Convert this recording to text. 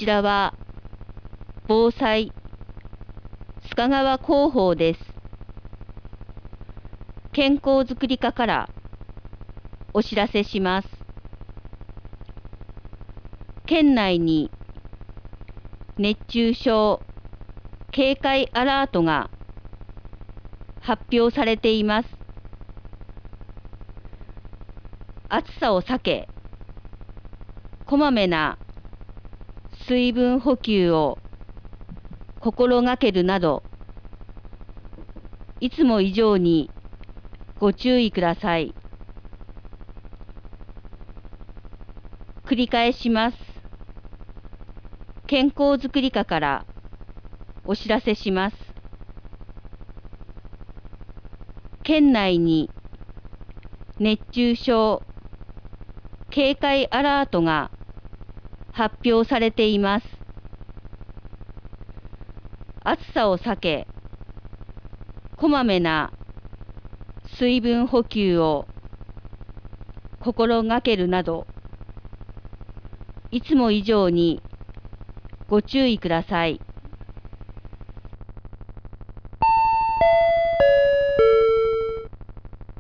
ちらは防災須賀川広報です。健康づくり課からお知らせします。県内に熱中症警戒アラートが発表されています。暑さを避け、こまめな水分補給を心がけるなど、いつも以上にご注意ください。繰り返します。健康づくり課からお知らせします。県内に熱中症警戒アラートが発表されています。暑さを避け、こまめな水分補給を心がけるなど、いつも以上にご注意ください。